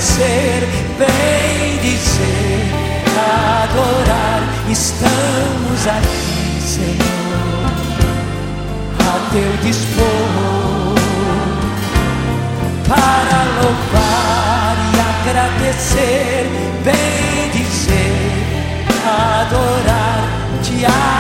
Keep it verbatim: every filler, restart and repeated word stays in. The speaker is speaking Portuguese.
agradecer, bem dizer, adorar. Estamos aqui, Senhor, a teu dispor, para louvar e agradecer, bem dizer, adorar, te adorar.